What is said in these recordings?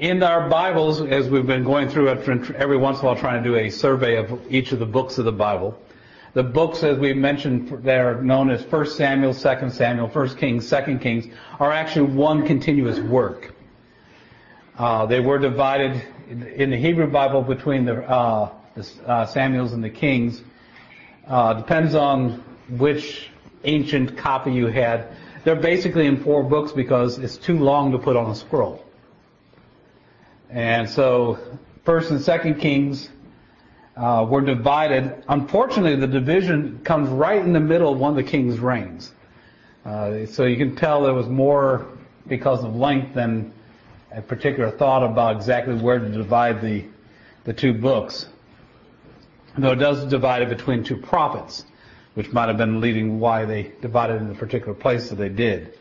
In our Bibles, as we've been going through it every once in a while trying to do a survey of each of the books of the Bible, the books, as we mentioned, that are known as 1 Samuel, 2 Samuel, 1 Kings, 2 Kings, are actually one continuous work. They were divided in the Hebrew Bible between the Samuels and the Kings. Depends on which ancient copy you had. They're basically in 4 books because it's too long to put on a scroll. And so 1 and 2 Kings were divided. Unfortunately, the division comes right in the middle of one of the king's reigns. So you can tell there was more because of length than a particular thought about exactly where to divide the 2 books. Though it does divide it between 2 prophets, which might have been leading why they divided in the particular place that they did.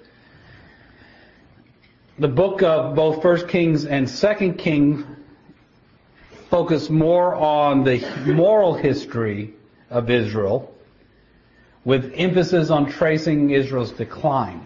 The book of both 1 Kings and 2 Kings focus more on the moral history of Israel, with emphasis on tracing Israel's decline.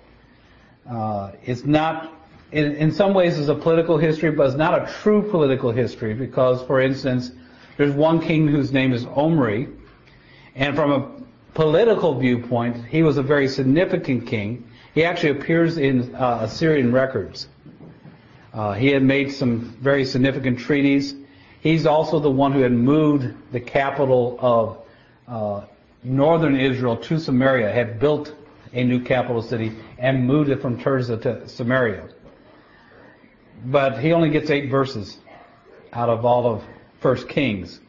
It's not, in some ways it's a political history, but it's not a true political history because, for instance, there's one king whose name is Omri, and from a political viewpoint, he was a very significant king. He actually appears in Assyrian records. He had made some very significant treaties. He's also the one who had moved the capital of northern Israel to Samaria, had built a new capital city and moved it from Tirzah to Samaria. But he only gets 8 verses out of all of 1 Kings.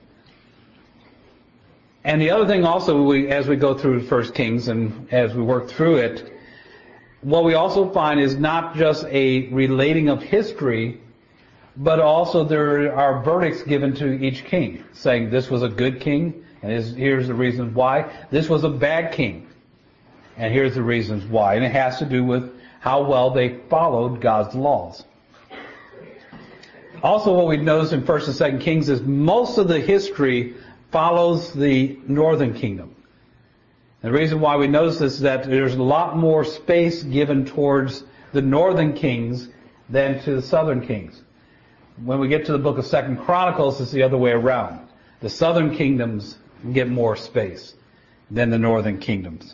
And the other thing also, as we go through 1 Kings and as we work through it, what we also find is not just a relating of history, but also there are verdicts given to each king, saying this was a good king, and here's the reasons why. This was a bad king, and here's the reasons why. And it has to do with how well they followed God's laws. Also, what we notice in 1 and 2 Kings is most of the history follows the northern kingdom. The reason why we notice this is that there's a lot more space given towards the northern kings than to the southern kings. When we get to the book of 2 Chronicles, it's the other way around. The southern kingdoms get more space than the northern kingdoms.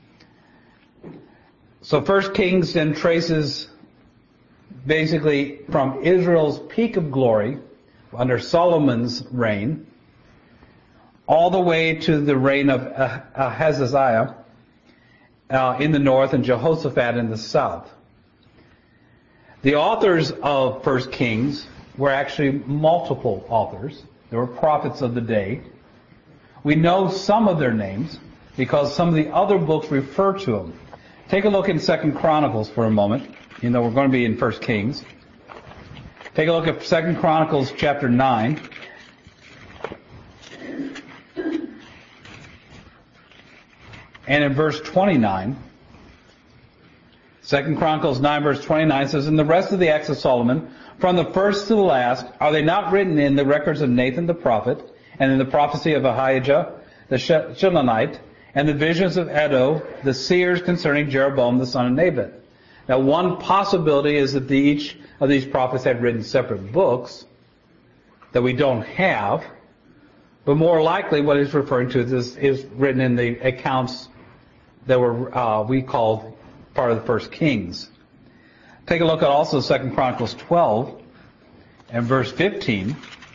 So 1 Kings then traces basically from Israel's peak of glory under Solomon's reign all the way to the reign of Ahaziah in the north and Jehoshaphat in the south. The authors of 1 Kings were actually multiple authors. They were prophets of the day. We know some of their names because some of the other books refer to them. Take a look in 2 Chronicles for a moment. You know, we're going to be in 1 Kings. Take a look at 2 Chronicles chapter 9. And in verse 29, 2 Chronicles 9 verse 29 says, "And the rest of the acts of Solomon, from the first to the last, are they not written in the records of Nathan the prophet, and in the prophecy of Ahijah the Shilonite, and the visions of Edo, the seers concerning Jeroboam the son of Nebat?" Now, one possibility is that each of these prophets had written separate books that we don't have, but more likely what he's referring to is written in the accounts that were we call part of the 1 Kings. Take a look at also 2 Chronicles 12 and verse 15.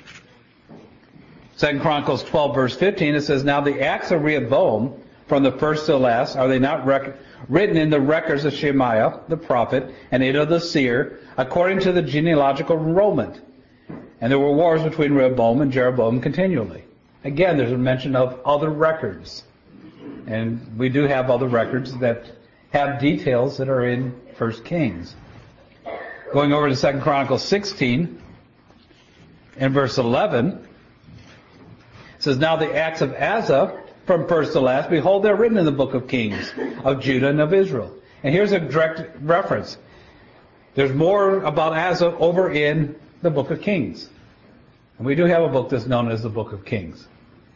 2 Chronicles 12 verse 15, it says, "Now the acts of Rehoboam, from the first to the last, are they not written in the records of Shemaiah the prophet and Iddo the seer, according to the genealogical enrollment? And there were wars between Rehoboam and Jeroboam continually." Again, there's a mention of other records. And we do have other records that have details that are in 1 Kings. Going over to 2 Chronicles 16, in verse 11, it says, "Now the acts of Asa, from first to last, behold, they're written in the book of Kings of Judah and of Israel." And here's a direct reference. There's more about Asa over in the book of Kings. And we do have a book that's known as the book of Kings.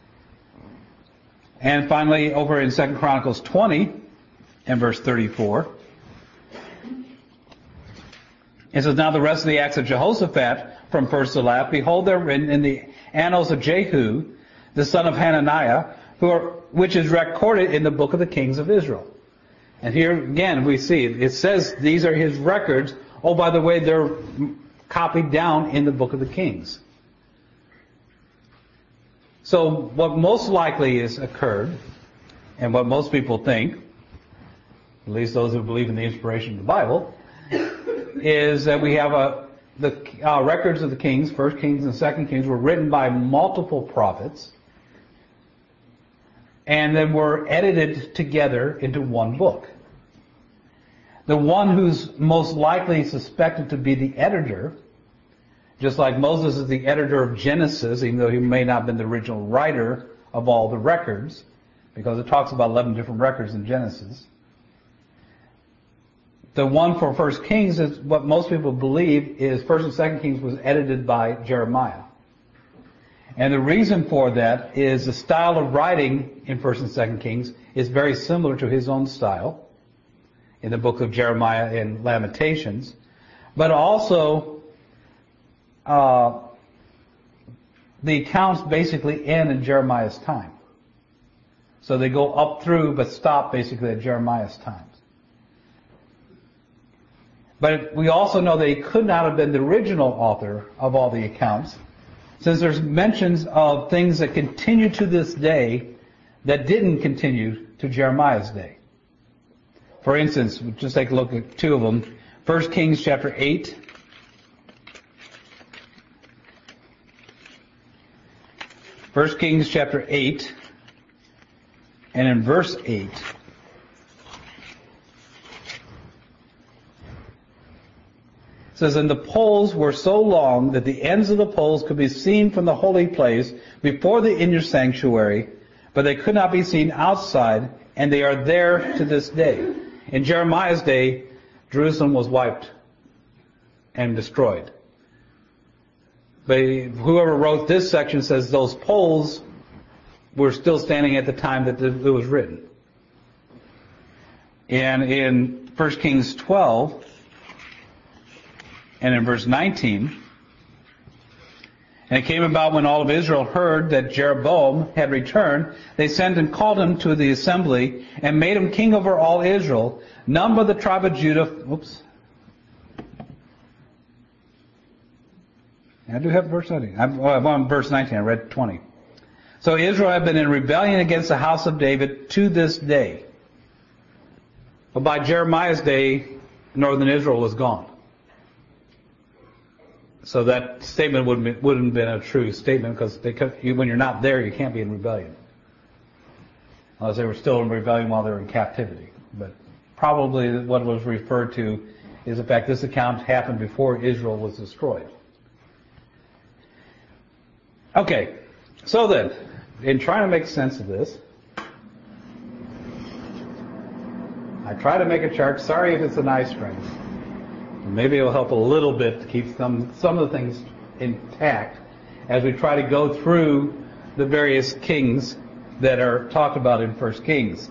And finally, over in 2 Chronicles 20 and verse 34, It says, now the rest of the acts of Jehoshaphat from first to last, behold, they're written in the annals of Jehu, the son of Hananiah, which is recorded in the book of the kings of Israel. And here again we see, it says these are his records. Oh, by the way, they're copied down in the book of the kings. So what most likely has occurred, and what most people think, at least those who believe in the inspiration of the Bible, is that we have the records of the kings, First Kings and Second Kings, were written by multiple prophets, and then were edited together into one book. The one who's most likely suspected to be the editor, just like Moses is the editor of Genesis, even though he may not have been the original writer of all the records, because it talks about 11 different records in Genesis. The one for First Kings is what most people believe is First and Second Kings was edited by Jeremiah. And the reason for that is the style of writing in First and Second Kings is very similar to his own style in the book of Jeremiah and Lamentations. But also, the accounts basically end in Jeremiah's time. So they go up through but stop basically at Jeremiah's times. But we also know that he could not have been the original author of all the accounts, since there's mentions of things that continue to this day that didn't continue to Jeremiah's day. For instance, we'll just take a look at two of them. 1 Kings chapter 8. First Kings chapter 8, and in verse 8, it says, and the poles were so long that the ends of the poles could be seen from the holy place before the inner sanctuary, but they could not be seen outside, and they are there to this day. In Jeremiah's day, Jerusalem was wiped and destroyed. But whoever wrote this section says those poles were still standing at the time that it was written. And in 1 Kings 12, and in verse 19, and it came about when all of Israel heard that Jeroboam had returned, they sent and called him to the assembly and made him king over all Israel, none but the tribe of Judah. Oops. I do have verse 19. I'm on verse 19. I read 20. So Israel had been in rebellion against the house of David to this day. But by Jeremiah's day, northern Israel was gone. So that statement wouldn't have been a true statement, because when you're not there, you can't be in rebellion. Unless they were still in rebellion while they were in captivity. But probably what was referred to is the fact this account happened before Israel was destroyed. Okay, so then, in trying to make sense of this, I try to make a chart. Sorry if it's an eye strain. Maybe it'll help a little bit to keep some of the things intact as we try to go through the various kings that are talked about in 1 Kings.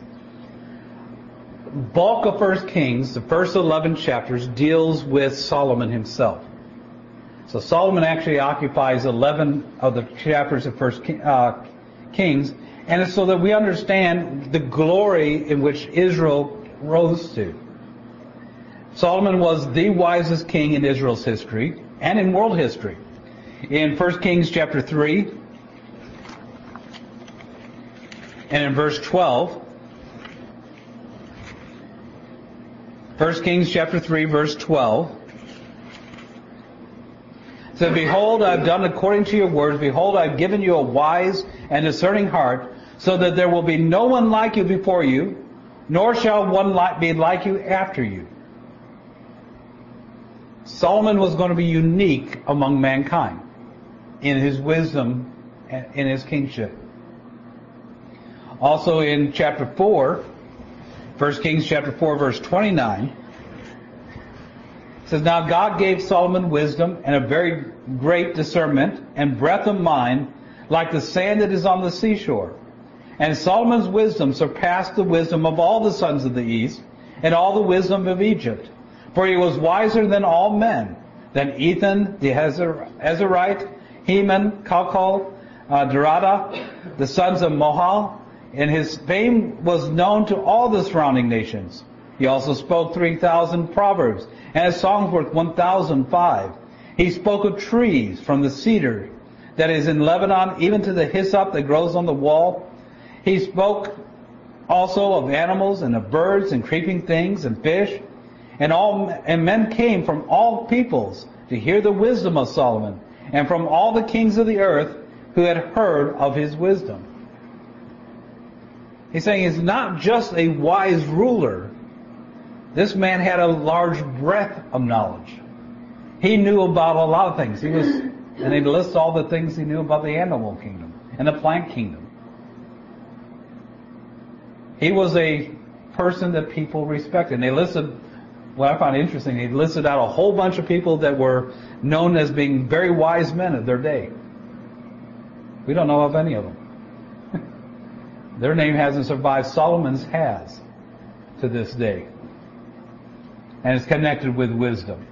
Bulk of 1 Kings, the first 11 chapters, deals with Solomon himself. So Solomon actually occupies 11 of the chapters of 1 Kings, and it's so that we understand the glory in which Israel rose to. Solomon was the wisest king in Israel's history and in world history. In 1 Kings chapter 3 and in verse 12, 1 Kings chapter 3 verse 12, it says, behold, I have done according to your words. Behold, I have given you a wise and discerning heart, so that there will be no one like you before you, nor shall one be like you after you. Solomon was going to be unique among mankind in his wisdom and in his kingship. Also in chapter 4, 1 Kings chapter 4 verse 29, it says, now God gave Solomon wisdom and a very great discernment and breadth of mind like the sand that is on the seashore. And Solomon's wisdom surpassed the wisdom of all the sons of the east and all the wisdom of Egypt. For he was wiser than all men, then Ethan the Ezrahite, Heman, Calcol, Darada, the sons of Mohal, and his fame was known to all the surrounding nations. He also spoke 3,000 proverbs, and his songs worth 1,005. He spoke of trees, from the cedar that is in Lebanon, even to the hyssop that grows on the wall. He spoke also of animals and of birds and creeping things and fish. And men came from all peoples to hear the wisdom of Solomon, and from all the kings of the earth who had heard of his wisdom. He's saying he's not just a wise ruler. This man had a large breadth of knowledge. He knew about a lot of things. And he lists all the things he knew about the animal kingdom and the plant kingdom. He was a person that people respected. And they listed, what I found interesting, they listed out a whole bunch of people that were known as being very wise men of their day. We don't know of any of them. Their name hasn't survived. Solomon's has to this day. And it's connected with wisdom.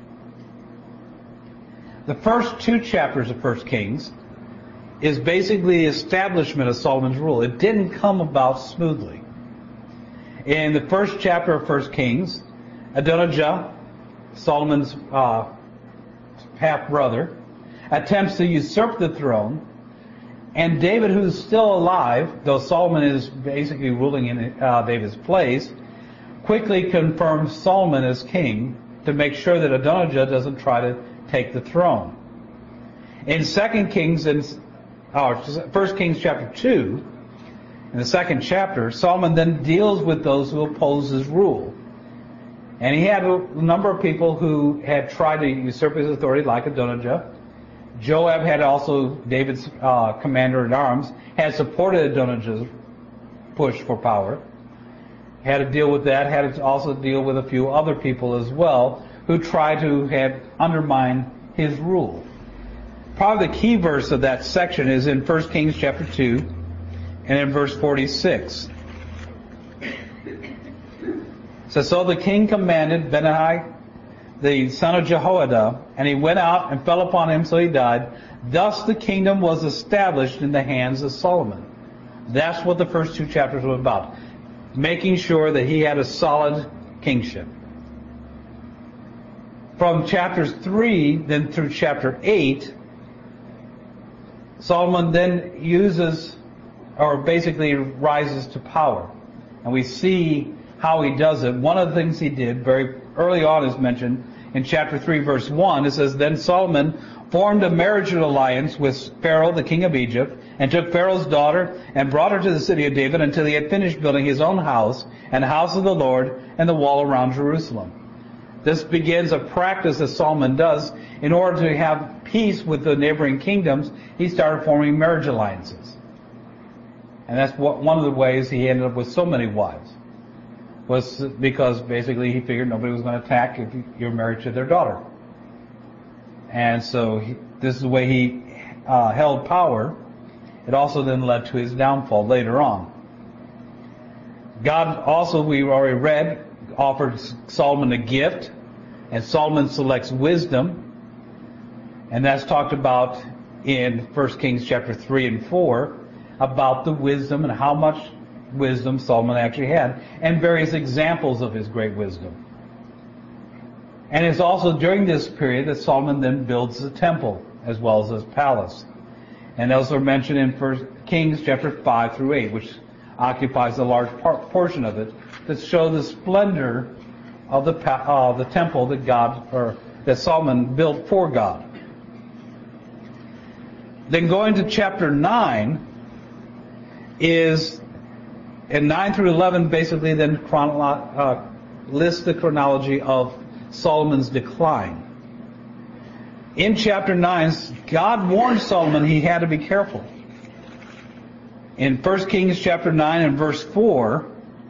The first 2 chapters of 1 Kings is basically the establishment of Solomon's rule. It didn't come about smoothly. In the first chapter of 1 Kings, Adonijah, Solomon's half-brother, attempts to usurp the throne, and David, who's still alive, though Solomon is basically ruling in David's place, quickly confirms Solomon as king to make sure that Adonijah doesn't try to take the throne. In 1 Kings chapter 2, in the 2nd chapter, Solomon then deals with those who oppose his rule. And he had a number of people who had tried to usurp his authority, like Adonijah. Joab had also, David's commander-in-arms, had supported Adonijah's push for power. Had to deal with that, had to also deal with a few other people as well who tried to undermine his rule. Probably the key verse of that section is in 1 Kings chapter 2 and in verse 46. It says, "So the king commanded Benaiah, the son of Jehoiada, and he went out and fell upon him, so he died. Thus the kingdom was established in the hands of Solomon." That's what the first 2 chapters were about. Making sure that he had a solid kingship. From chapters 3 then through chapter 8, Solomon then uses, or basically rises to power. And we see how he does it. One of the things he did very early on is mentioned in chapter 3 verse 1. It says, "Then Solomon formed a marriage alliance with Pharaoh, the king of Egypt, and took Pharaoh's daughter and brought her to the city of David until he had finished building his own house and the house of the Lord and the wall around Jerusalem." This begins a practice that Solomon does in order to have peace with the neighboring kingdoms. He started forming marriage alliances. And that's one of the ways he ended up with so many wives. Was because basically he figured nobody was going to attack if you're married to their daughter. And so this is the way he held power. It also then led to his downfall later on. God also, we already read, offered Solomon a gift, and Solomon selects wisdom. And that's talked about in 1 Kings chapter 3 and 4, about the wisdom and how much wisdom Solomon actually had, and various examples of his great wisdom. And it's also during this period that Solomon then builds the temple as well as his palace. And those are mentioned in 1 Kings chapter 5 through 8, which occupies a large portion of it, that show the splendor of the temple that Solomon built for God. Then going to chapter 9 is, and 9 through 11 basically then lists the chronology of Solomon's decline. In chapter 9, God warned Solomon he had to be careful. In 1 Kings chapter 9 and verse 4,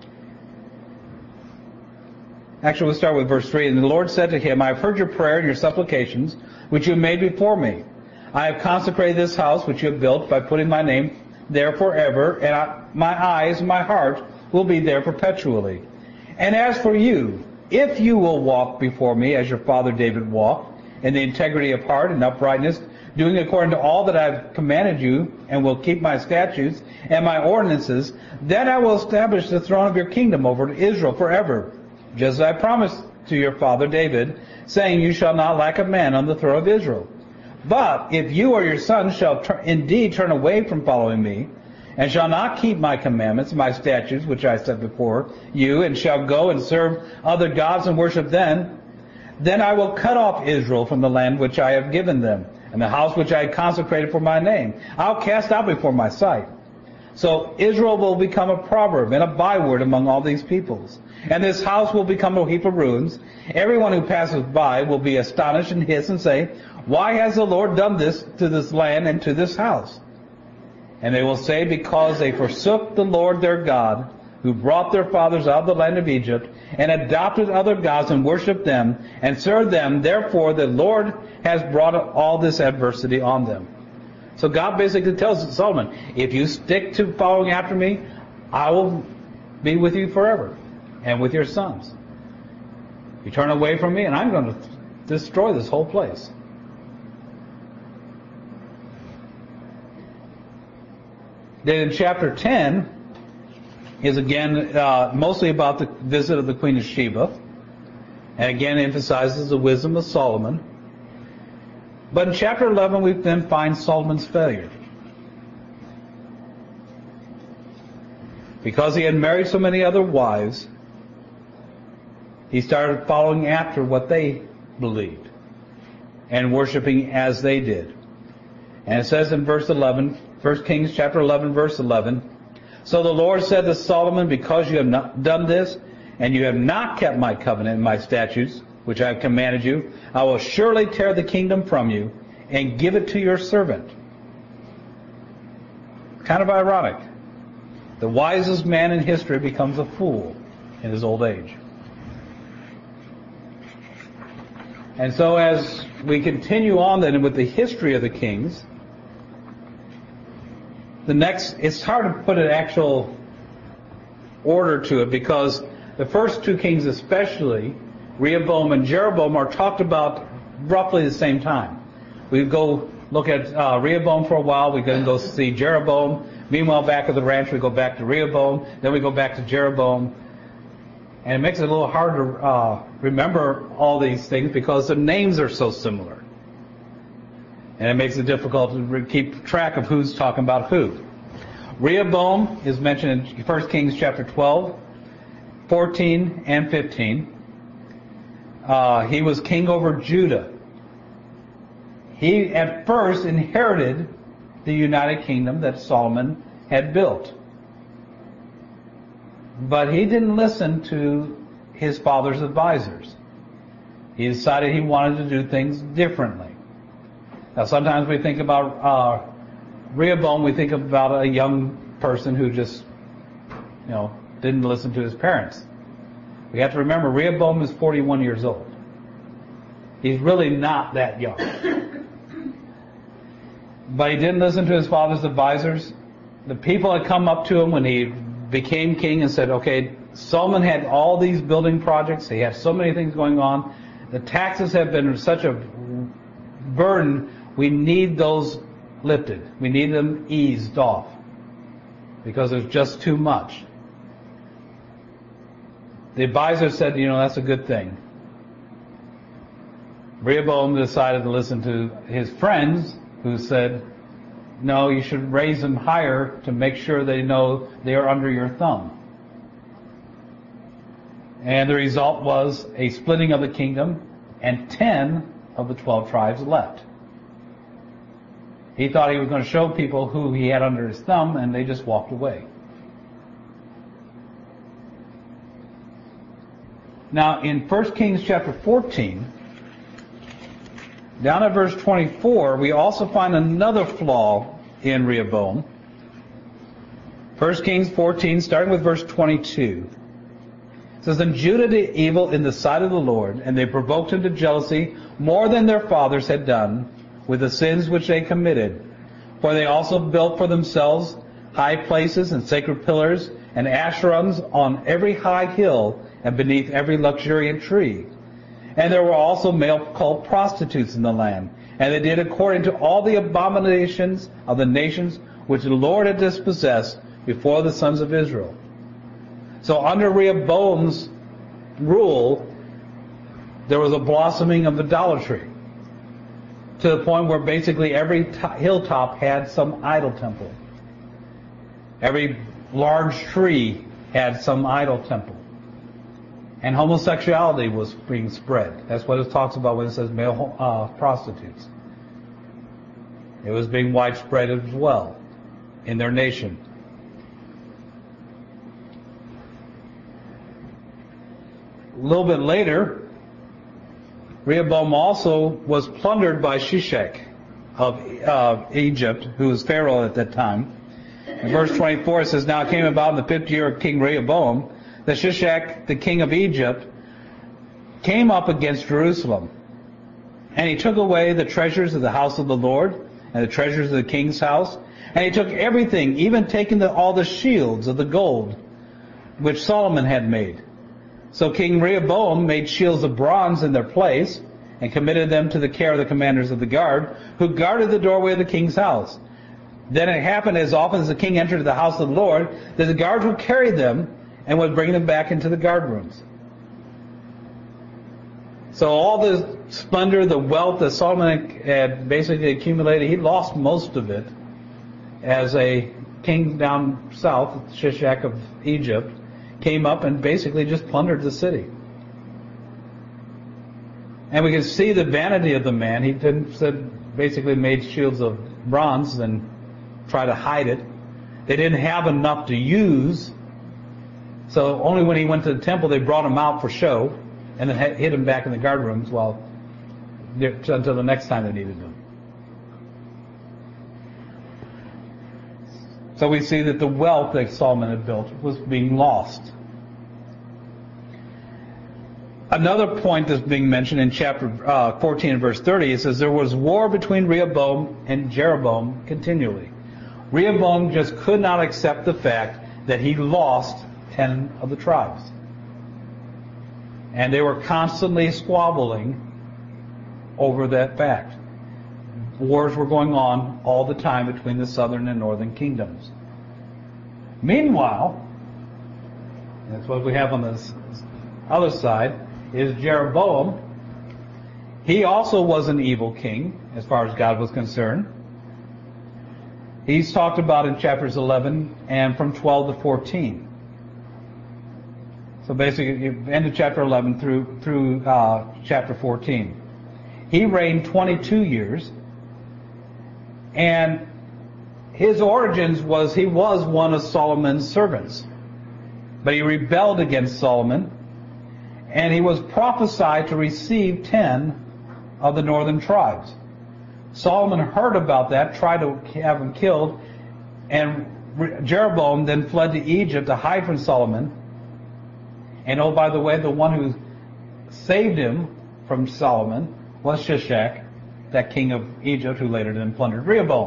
actually we'll start with verse 3. "And the Lord said to him, I have heard your prayer and your supplications, which you have made before me. I have consecrated this house which you have built by putting my name there forever, and my eyes and my heart will be there perpetually. And as for you, if you will walk before me as your father David walked, in the integrity of heart and uprightness, doing according to all that I have commanded you, and will keep my statutes and my ordinances, then I will establish the throne of your kingdom over Israel forever, just as I promised to your father David, saying, you shall not lack a man on the throne of Israel. But if you or your sons shall indeed turn away from following me, and shall not keep my commandments, my statutes, which I set before you, and shall go and serve other gods and worship them, then I will cut off Israel from the land which I have given them, and the house which I consecrated for my name. I'll cast out before my sight. So Israel will become a proverb and a byword among all these peoples. And this house will become a heap of ruins. Everyone who passes by will be astonished and hiss and say, why has the Lord done this to this land and to this house? And they will say, because they forsook the Lord their God, who brought their fathers out of the land of Egypt, and adopted other gods and worshipped them, and served them. Therefore the Lord has brought all this adversity on them. So God basically tells Solomon, if you stick to following after me, I will be with you forever, and with your sons. You turn away from me, and I'm going to destroy this whole place. Then in chapter 10 is again mostly about the visit of the Queen of Sheba, and again emphasizes the wisdom of Solomon. But in chapter 11 we then find Solomon's failure. Because he had married so many other wives, he started following after what they believed and worshiping as they did. And it says in verse 11, 1 Kings chapter 11, verse 11, so the Lord said to Solomon, because you have not done this, and you have not kept my covenant and my statutes, which I have commanded you, I will surely tear the kingdom from you and give it to your servant. Kind of ironic. The wisest man in history becomes a fool in his old age. And so as we continue on then with the history of the kings, it's hard to put an actual order to it, because the first two kings especially, Rehoboam and Jeroboam, are talked about roughly the same time. We go look at Rehoboam for a while, we then go see Jeroboam. Meanwhile, back at the ranch, we go back to Rehoboam, then we go back to Jeroboam. And it makes it a little hard to remember all these things because the names are so similar. And it makes it difficult to keep track of who's talking about who. Rehoboam is mentioned in 1 Kings chapter 12, 14, and 15. He was king over Judah. He at first inherited the United Kingdom that Solomon had built. But he didn't listen to his father's advisors. He decided he wanted to do things differently. Now sometimes we think about Rehoboam, we think about a young person who just, didn't listen to his parents. We have to remember Rehoboam is 41 years old. He's really not that young. But he didn't listen to his father's advisors. The people had come up to him when he became king and said, okay, Solomon had all these building projects. He had so many things going on. The taxes have been such a burden. We need those lifted. We need them eased off because there's just too much. The advisor said, that's a good thing. Rehoboam decided to listen to his friends who said, no, you should raise them higher to make sure they know they are under your thumb. And the result was a splitting of the kingdom, and 10 of the 12 tribes left. He thought he was going to show people who he had under his thumb, and they just walked away. Now, in 1 Kings chapter 14, down at verse 24, we also find another flaw in Rehoboam. 1 Kings 14, starting with verse 22. It says, and Judah did evil in the sight of the Lord, and they provoked him to jealousy more than their fathers had done with the sins which they committed. For they also built for themselves high places and sacred pillars and Asherans on every high hill and beneath every luxuriant tree. And there were also male cult prostitutes in the land. And they did according to all the abominations of the nations which the Lord had dispossessed before the sons of Israel. So under Rehoboam's rule, there was a blossoming of idolatry, to the point where basically every hilltop had some idol temple. Every large tree had some idol temple. And homosexuality was being spread. That's what it talks about when it says male prostitutes. It was being widespread as well in their nation. A little bit later, Rehoboam also was plundered by Shishak of Egypt, who was Pharaoh at that time. In verse 24 it says, "Now it came about in the 5th year of King Rehoboam, that Shishak, the king of Egypt, came up against Jerusalem. And he took away the treasures of the house of the Lord, and the treasures of the king's house. And he took everything, even taking all the shields of the gold, which Solomon had made. So King Rehoboam made shields of bronze in their place, and committed them to the care of the commanders of the guard, who guarded the doorway of the king's house. Then it happened, as often as the king entered the house of the Lord, that the guards would carry them, and would bring them back into the guard rooms." So all the splendor, the wealth that Solomon had basically accumulated, he lost most of it as a king down south, Shishak of Egypt, came up and basically just plundered the city. And we can see the vanity of the man. He basically made shields of bronze and tried to hide it. They didn't have enough to use. So only when he went to the temple, they brought him out for show, and then hid him back in the guard rooms until the next time they needed him. So we see that the wealth that Solomon had built was being lost. Another point that's being mentioned in chapter 14 and verse 30, it says, "There was war between Rehoboam and Jeroboam continually." Rehoboam just could not accept the fact that he lost 10 of the tribes. And they were constantly squabbling over that fact. Wars were going on all the time between the southern and northern kingdoms. Meanwhile, that's what we have on the other side, is Jeroboam. He also was an evil king, as far as God was concerned. He's talked about in chapters 11 and from 12 to 14. So basically, end of chapter 11 through chapter 14. He reigned 22 years, and his origins was he was one of Solomon's servants. But he rebelled against Solomon, and he was prophesied to receive 10 of the northern tribes. Solomon heard about that, tried to have him killed, and Jeroboam then fled to Egypt to hide from Solomon. And oh, by the way, the one who saved him from Solomon was Shishak, that king of Egypt, who later then plundered Rehoboam.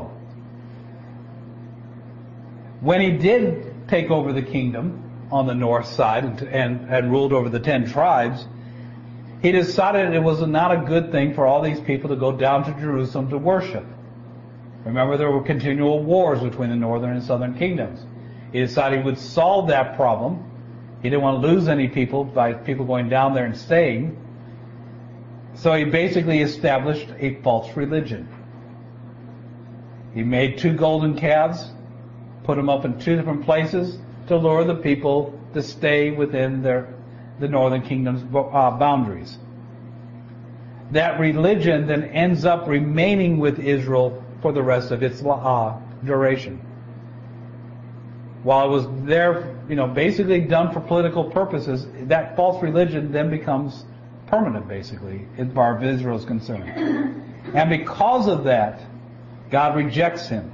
When he did take over the kingdom on the north side and ruled over the 10 tribes, he decided it was not a good thing for all these people to go down to Jerusalem to worship. Remember, there were continual wars between the northern and southern kingdoms. He decided he would solve that problem. He didn't want to lose any people by people going down there and staying. So he basically established a false religion. He made 2 golden calves, put them up in 2 different places to lure the people to stay within the northern kingdom's boundaries. That religion then ends up remaining with Israel for the rest of its duration. While it was there, basically done for political purposes, that false religion then becomes permanent, basically, as far as Israel is concerned. And because of that, God rejects him.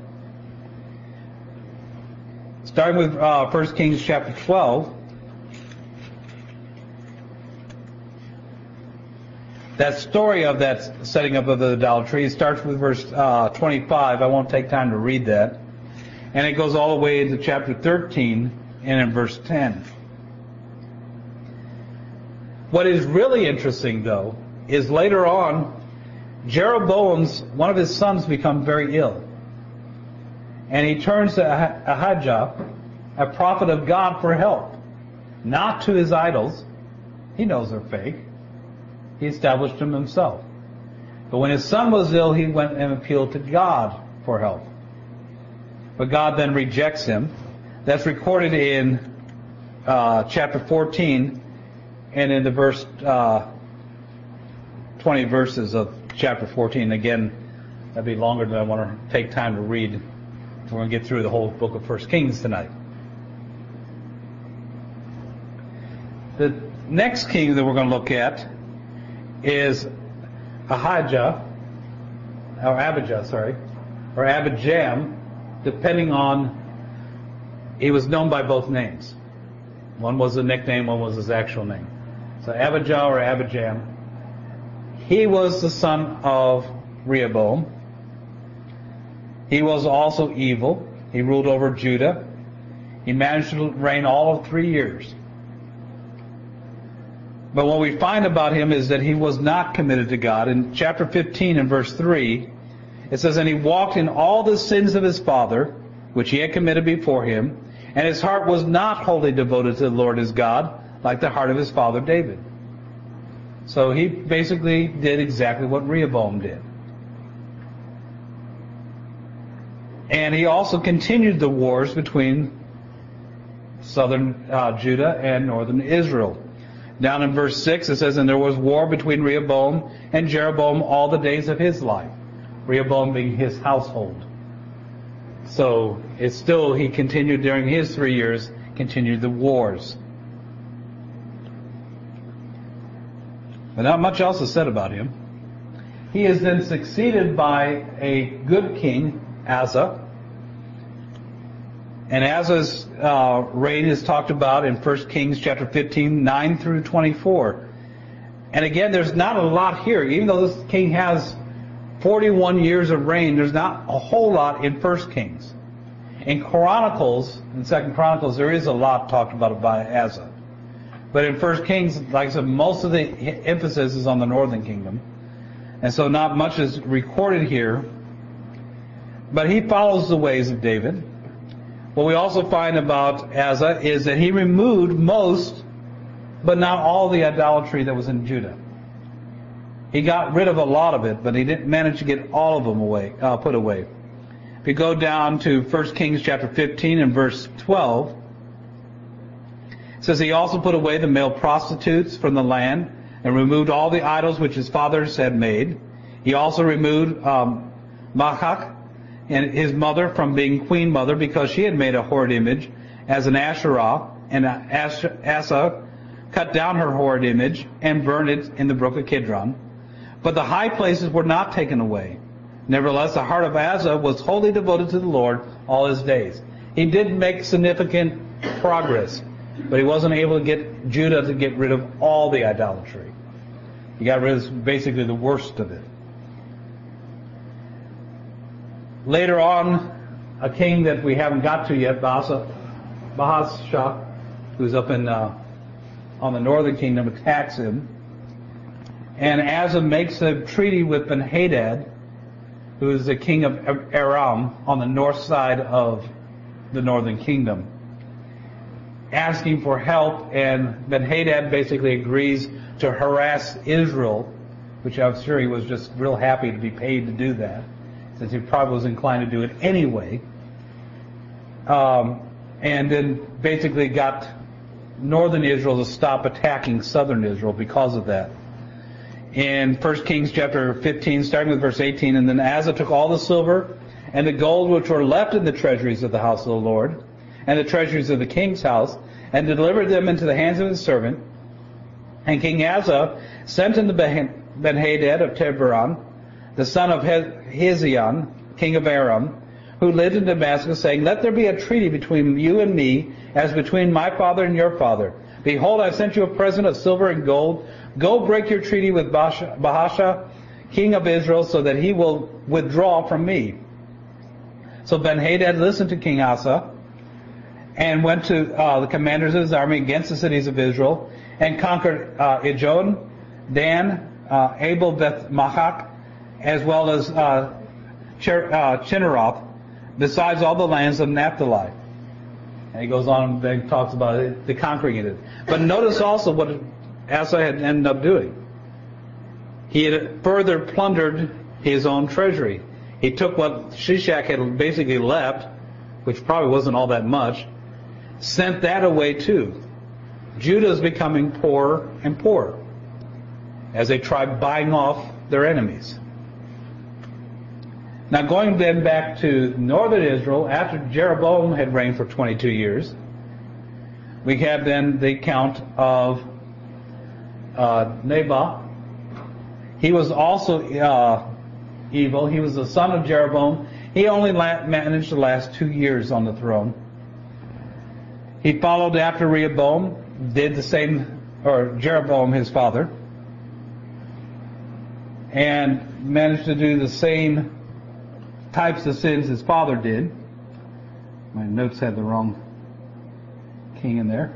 Starting with 1 Kings chapter 12, that story of that setting up of the idolatry starts with verse 25. I won't take time to read that. And it goes all the way into chapter 13 and in verse 10. What is really interesting, though, is later on, one of his sons, become very ill. And he turns to Ahijah, a prophet of God, for help. Not to his idols. He knows they're fake. He established them himself. But when his son was ill, he went and appealed to God for help. But God then rejects him. That's recorded in chapter 14 and in the 20 verses of chapter 14. Again, that'd be longer than I want to take time to read. We're going to get through the whole book of 1 Kings tonight. The next king that we're going to look at is Abijam, depending on, he was known by both names. One was a nickname, one was his actual name. So Abijah or Abijam. He was the son of Rehoboam. He was also evil. He ruled over Judah. He managed to reign all of 3 years. But what we find about him is that he was not committed to God. In chapter 15 and verse 3, it says, "And he walked in all the sins of his father, which he had committed before him, and his heart was not wholly devoted to the Lord his God, like the heart of his father David." So he basically did exactly what Rehoboam did. And he also continued the wars between southern Judah and northern Israel. Down in verse 6 it says, "And there was war between Rehoboam and Jeroboam all the days of his life." Rehoboam being his household. So it's still, he continued during his 3 years, continued the wars. But not much else is said about him. He is then succeeded by a good king, Asa. And Asa's reign is talked about in 1 Kings chapter 15, 9 through 24. And again, there's not a lot here. Even though this king has 41 years of reign, there's not a whole lot in 1 Kings. In Chronicles, in 2 Chronicles, there is a lot talked about by Asa. But in 1 Kings, like I said, most of the emphasis is on the northern kingdom. And so not much is recorded here. But he follows the ways of David. What we also find about Asa is that he removed most, but not all, the idolatry that was in Judah. He got rid of a lot of it, but he didn't manage to get all of them put away. If you go down to 1 Kings chapter 15 and verse 12, it says, "He also put away the male prostitutes from the land and removed all the idols which his fathers had made. He also removed Maachach and his mother from being queen mother, because she had made a horrid image as an Asherah, and Asa cut down her horrid image and burned it in the brook of Kidron. But the high places were not taken away. Nevertheless, the heart of Asa was wholly devoted to the Lord all his days." He did make significant progress, but he wasn't able to get Judah to get rid of all the idolatry. He got rid of basically the worst of it. Later on, a king that we haven't got to yet, Bahasha, who's up in on the northern kingdom, attacks him. And Asa makes a treaty with Ben-Hadad, who is the king of Aram on the north side of the northern kingdom, asking for help, and Ben-Hadad basically agrees to harass Israel, which I'm sure he was just real happy to be paid to do that, since he probably was inclined to do it anyway. And then basically got northern Israel to stop attacking southern Israel because of that. In 1 Kings chapter 15, starting with verse 18, "And then Asa took all the silver and the gold which were left in the treasuries of the house of the Lord, and the treasuries of the king's house, and delivered them into the hands of his servant. And King Asa sent unto Ben-Hadad of Teberon, the son of Hezion, king of Aram, who lived in Damascus, saying, Let there be a treaty between you and me, as between my father and your father. Behold, I sent you a present of silver and gold. Go break your treaty with Bahasha, king of Israel, so that he will withdraw from me." So Ben-Hadad listened to King Asa, and went to the commanders of his army against the cities of Israel, and conquered Ijon, Dan, Abel Beth Mahak, as well as Chinneroth, besides all the lands of Naphtali. And he goes on and then talks about it, the conquering it. But notice also what Asa had ended up doing. He had further plundered his own treasury. He took what Shishak had basically left, which probably wasn't all that much, sent that away too. Judah is becoming poorer and poorer as they try buying off their enemies. Now going then back to northern Israel, after Jeroboam had reigned for 22 years, we have then the account of Naboth. He was also evil. He was the son of Jeroboam. He only managed to last 2 years on the throne. He followed after Rehoboam, did the same, or Jeroboam his father, and managed to do the same types of sins his father did. My notes had the wrong king in there.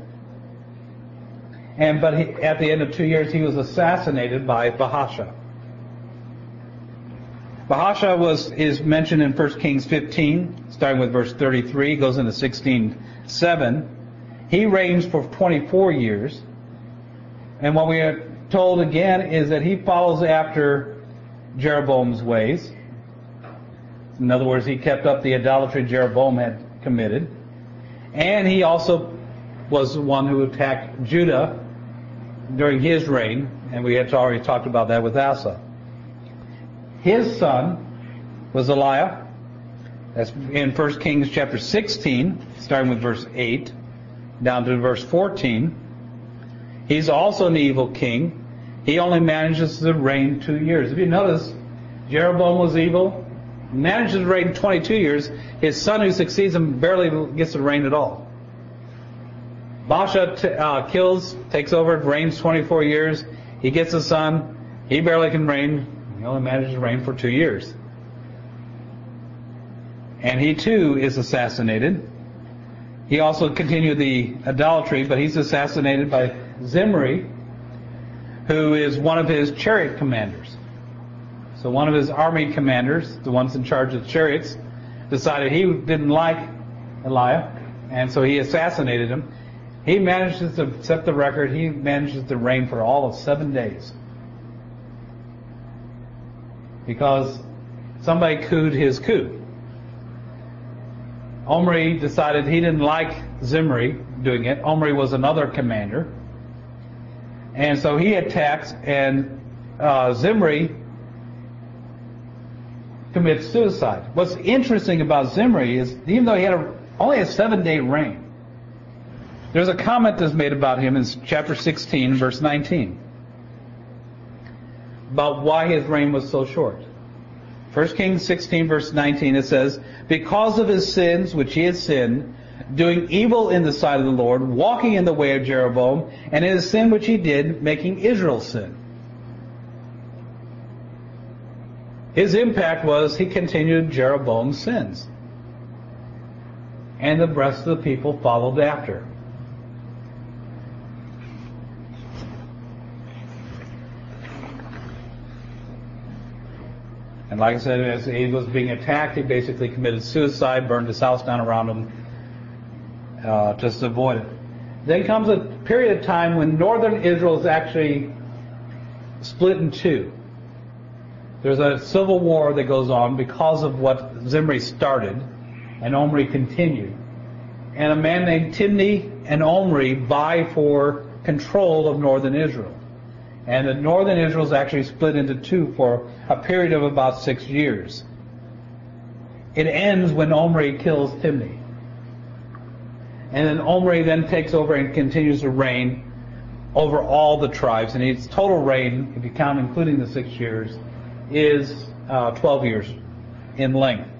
But at the end of 2 years, he was assassinated by Baasha. Baasha is mentioned in 1 Kings 15, starting with verse 33, goes into 16:7. He reigns for 24 years. And what we are told again is that he follows after Jeroboam's ways. In other words, he kept up the idolatry Jeroboam had committed. And he also was the one who attacked Judah during his reign, and we had already talked about that with Asa. His son was Eliah. That's in 1 Kings chapter 16, starting with verse 8, down to verse 14. He's also an evil king. He only manages to reign 2 years. If you notice, Jeroboam was evil, manages to reign 22 years. His son who succeeds him barely gets to reign at all. Baasha kills, takes over, reigns 24 years. He gets a son. He barely can reign. He only manages to reign for 2 years. And he too is assassinated. He also continued the idolatry, but he's assassinated by Zimri, who is one of his chariot commanders. So one of his army commanders, the ones in charge of chariots, decided he didn't like Eliah, and so he assassinated him. He manages to set the record. He manages to reign for all of 7 days. Because somebody cooed his coup. Omri decided he didn't like Zimri doing it. Omri was another commander. And so he attacks, and Zimri commits suicide. What's interesting about Zimri is, even though he had only a 7-day reign, there's a comment that's made about him in chapter 16, verse 19, about why his reign was so short. 1 Kings 16, verse 19, it says, because of his sins which he had sinned, doing evil in the sight of the Lord, walking in the way of Jeroboam, and in his sin which he did, making Israel sin. His impact was he continued Jeroboam's sins. And the rest of the people followed after. And like I said, as he was being attacked, he basically committed suicide, burned his house down around him, just to avoid it. Then comes a period of time when northern Israel is actually split in two. There's a civil war that goes on because of what Zimri started, and Omri continued. And a man named Timni and Omri vie for control of northern Israel. And the northern Israel is actually split into two for a period of about 6 years. It ends when Omri kills Timni. And then Omri then takes over and continues to reign over all the tribes. And his total reign, if you count including the 6 years, is 12 years in length.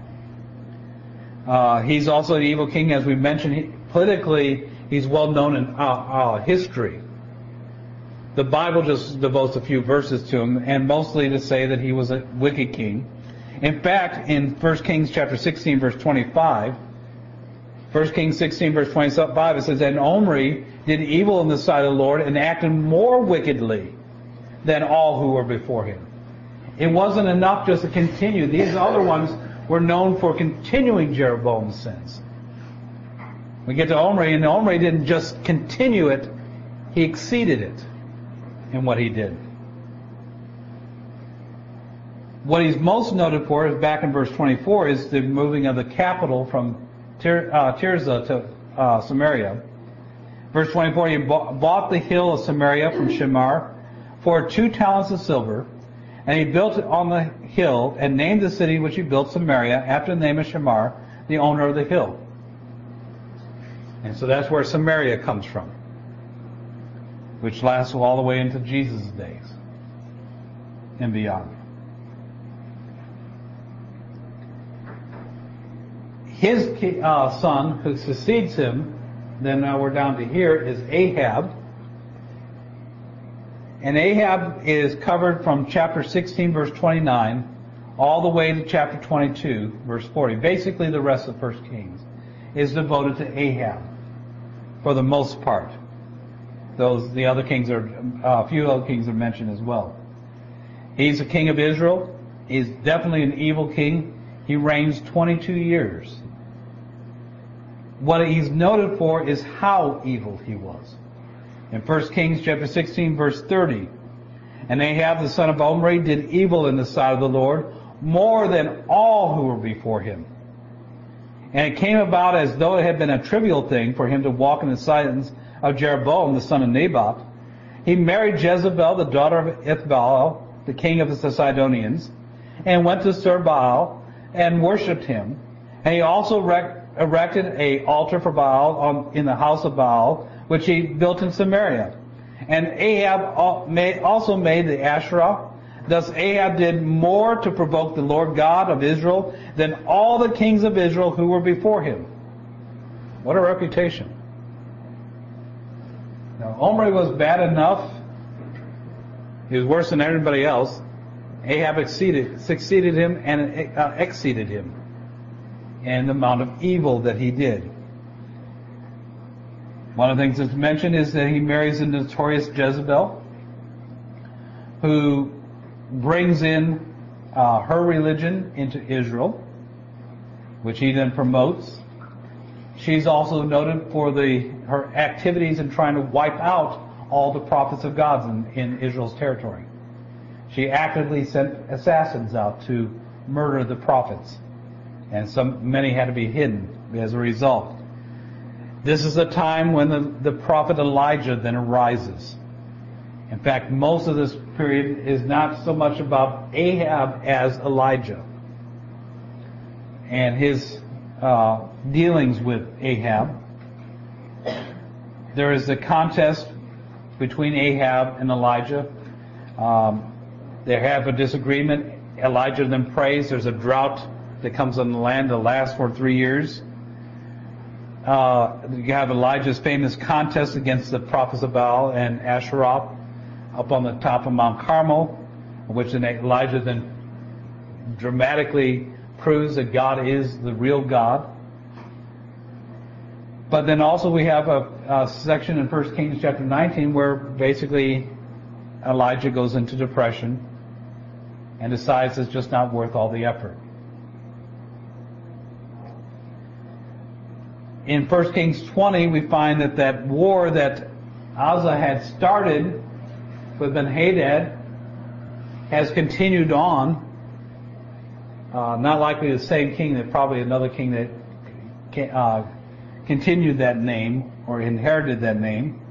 He's also an evil king, as we mentioned. Politically, he's well known in history. The Bible just devotes a few verses to him, and mostly to say that he was a wicked king. In fact, in 1 Kings chapter 16, verse 25, 1 Kings 16, verse 25, it says, and Omri did evil in the sight of the Lord and acted more wickedly than all who were before him. It wasn't enough just to continue. These other ones were known for continuing Jeroboam's sins. We get to Omri, and Omri didn't just continue it, he exceeded it in what he did. What he's most noted for is back in verse 24 is the moving of the capital from Tirzah to Samaria. Verse 24, he bought the hill of Samaria from Shemar for 2 talents of silver, and he built it on the hill and named the city which he built Samaria after the name of Shemar, the owner of the hill. And so that's where Samaria comes from, which lasts all the way into Jesus' days and beyond. His son, who succeeds him, then now we're down to here, is Ahab. And Ahab is covered from chapter 16, verse 29, all the way to chapter 22, verse 40. Basically, the rest of 1 Kings is devoted to Ahab, for the most part. The other kings are, a few other kings are mentioned as well. He's a king of Israel. He's definitely an evil king. He reigns 22 years. What he's noted for is how evil he was. In 1 Kings chapter 16, verse 30, and Ahab the son of Omri did evil in the sight of the Lord more than all who were before him. And it came about as though it had been a trivial thing for him to walk in the silence of Jeroboam the son of Nebat. He married Jezebel, the daughter of Ethbaal, the king of the Sidonians, and went to serve Baal and worshipped him. And he also erected an altar for Baal in the house of Baal, which he built in Samaria. And Ahab also made the Asherah. Thus Ahab did more to provoke the Lord God of Israel than all the kings of Israel who were before him. What a reputation. Now, Omri was bad enough. He was worse than everybody else. Ahab succeeded him and exceeded him in the amount of evil that he did. One of the things that's mentioned is that he marries a notorious Jezebel, who brings in her religion into Israel, which he then promotes. She's also noted for her activities in trying to wipe out all the prophets of God in Israel's territory. She actively sent assassins out to murder the prophets, and many had to be hidden as a result. This is a time when the prophet Elijah then arises. In fact, most of this period is not so much about Ahab as Elijah and his dealings with Ahab. There is a contest between Ahab and Elijah. They have a disagreement. Elijah then prays. There's a drought that comes on the land that lasts for 3 years. You have Elijah's famous contest against the prophets of Baal and Asherah up on the top of Mount Carmel, which then Elijah then dramatically proves that God is the real God. But then also we have a section in 1 Kings chapter 19 where basically Elijah goes into depression and decides it's just not worth all the effort. In 1 Kings 20, we find that war that Asa had started with Ben-Hadad has continued on. Not likely the same king, that probably another king that continued that name or inherited that name.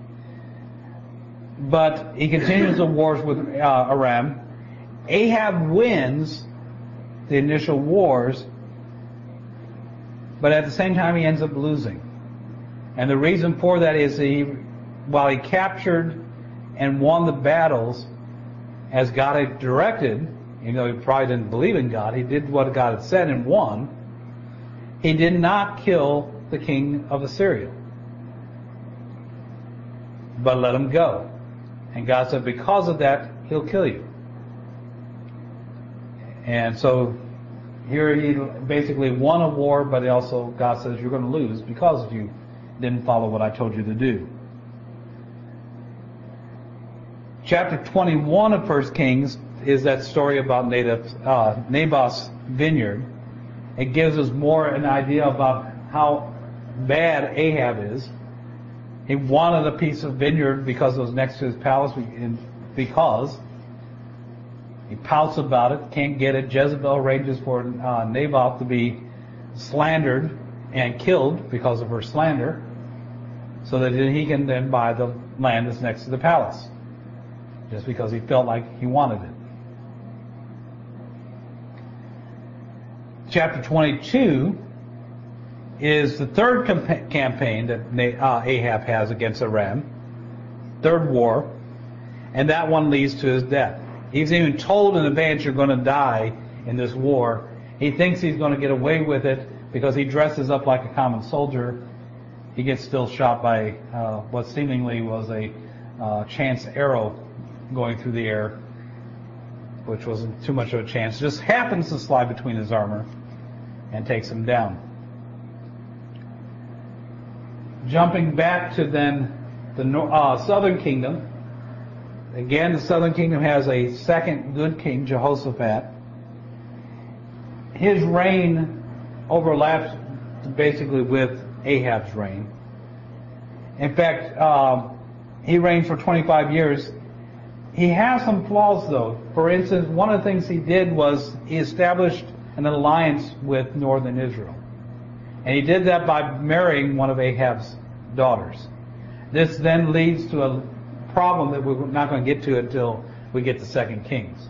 But he continues the wars with Aram. Ahab wins the initial wars, but at the same time he ends up losing. And the reason for that is while he captured and won the battles as God had directed, even though he probably didn't believe in God, he did what God had said and won, he did not kill the king of Assyria, but let him go. And God said, because of that, he'll kill you. And so here he basically won a war, but also God says you're going to lose because you didn't follow what I told you to do. Chapter 21 of 1 Kings is that story about Naboth's vineyard. It gives us more an idea about how bad Ahab is. He wanted a piece of vineyard because it was next to his palace, because he pouts about it, can't get it. Jezebel arranges for Naboth to be slandered and killed because of her slander, so that he can then buy the land that's next to the palace, just because he felt like he wanted it. Chapter 22 is the third campaign that Ahab has against Aram, third war, and that one leads to his death. He's even told in advance, you're going to die in this war. He thinks he's going to get away with it because he dresses up like a common soldier. He gets still shot by what seemingly was a chance arrow going through the air, which wasn't too much of a chance. Just happens to slide between his armor and takes him down. Jumping back to then the southern kingdom. Again, the southern kingdom has a second good king, Jehoshaphat. His reign overlaps basically with Ahab's reign. In fact, he reigned for 25 years. He has some flaws, though. For instance, one of the things he did was he established an alliance with northern Israel. And he did that by marrying one of Ahab's daughters. This then leads to a problem that we're not going to get to until we get to 2 Kings.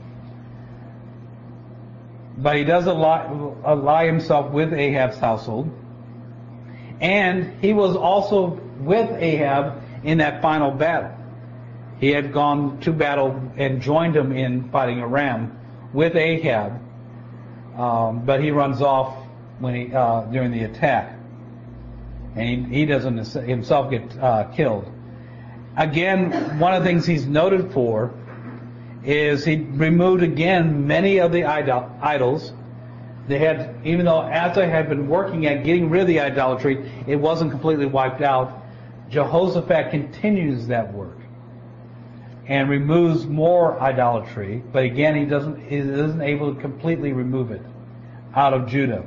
But he does ally himself with Ahab's household. And he was also with Ahab in that final battle. He had gone to battle and joined him in fighting Aram with Ahab. But he runs off when during the attack. And he doesn't himself get killed. Again, one of the things he's noted for is he removed again many of the idols. They had, even though Asa had been working at getting rid of the idolatry, it wasn't completely wiped out. Jehoshaphat continues that work and removes more idolatry, but again he isn't able to completely remove it out of Judah.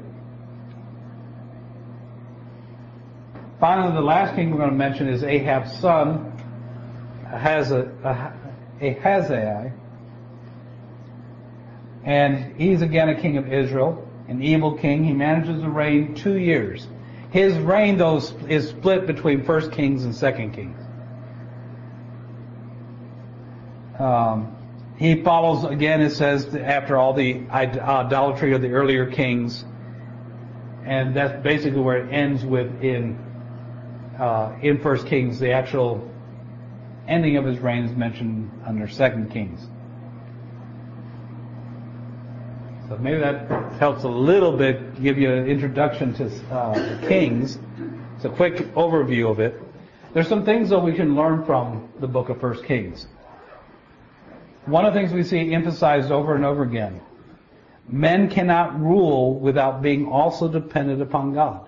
Finally, the last king we're going to mention is Ahab's son, Ahaziah, and he's again a king of Israel, an evil king. He manages to reign 2 years. His reign, though, is split between 1 Kings and 2 Kings. He follows, again, it says, after all the idolatry of the earlier kings, and that's basically where it ends with in 1 Kings. The actual ending of his reign is mentioned under 2 Kings. So maybe that helps a little bit give you an introduction to the Kings. It's a quick overview of it. There's some things that we can learn from the book of 1 Kings. One of the things we see emphasized over and over again: men cannot rule without being also dependent upon God.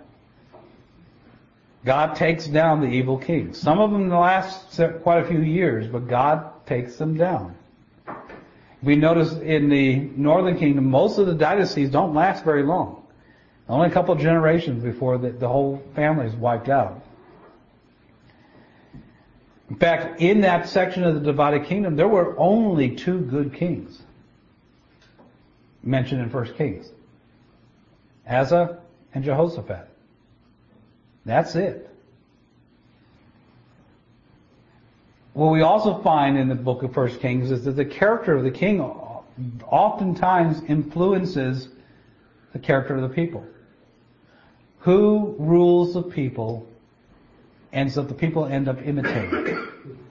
God takes down the evil kings. Some of them last quite a few years, but God takes them down. We notice in the northern kingdom, most of the dynasties don't last very long. Only a couple of generations before the whole family is wiped out. In fact, in that section of the divided kingdom, there were only 2 good kings mentioned in 1 Kings: Asa and Jehoshaphat. That's it. What we also find in the book of 1 Kings is that the character of the king oftentimes influences the character of the people. Who rules the people ends up, the people end up imitating.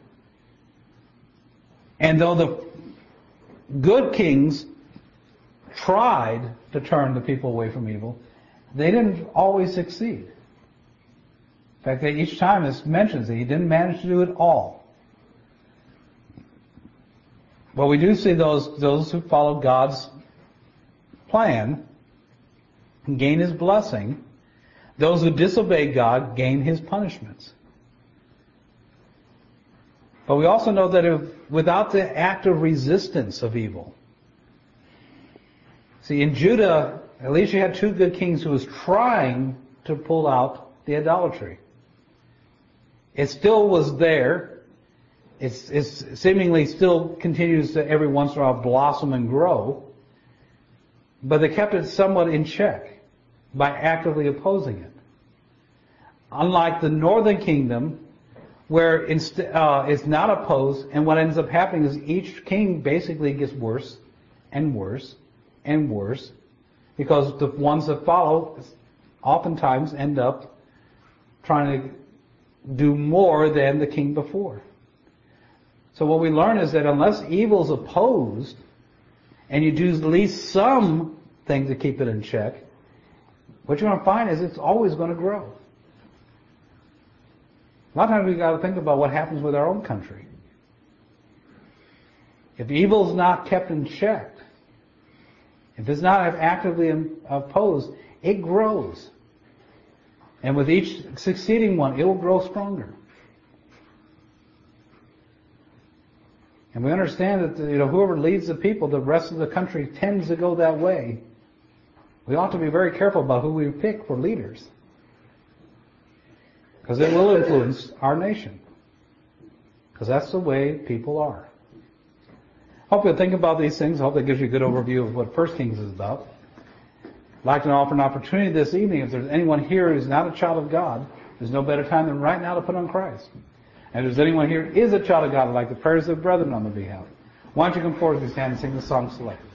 And though the good kings tried to turn the people away from evil, they didn't always succeed. In fact, each time it mentions that he didn't manage to do it all. But we do see those who follow God's plan gain his blessing. Those who disobey God gain his punishments. But we also know that without the active resistance of evil. See, in Judah, at least you had two good kings who was trying to pull out the idolatry. It still was there. It's seemingly still continues to every once in a while blossom and grow. But they kept it somewhat in check by actively opposing it. Unlike the northern kingdom, where it's not opposed, and what ends up happening is each king basically gets worse and worse and worse, because the ones that follow oftentimes end up trying to do more than the king before. So what we learn is that unless evil's opposed, and you do at least some things to keep it in check, what you're going to find is it's always going to grow. A lot of times we've got to think about what happens with our own country. If evil's not kept in check, if it's not actively opposed, it grows. And with each succeeding one, it will grow stronger. And we understand that whoever leads the people, the rest of the country tends to go that way. We ought to be very careful about who we pick for leaders, because it will influence our nation. Because that's the way people are. Hope you'll think about these things. I hope that gives you a good overview of what 1 Kings is about. I'd like to offer an opportunity this evening. If there's anyone here who's not a child of God, there's no better time than right now to put on Christ. And if there's anyone here who is a child of God, I'd like the prayers of the brethren on their behalf. Why don't you come forward as we stand and sing the song Select.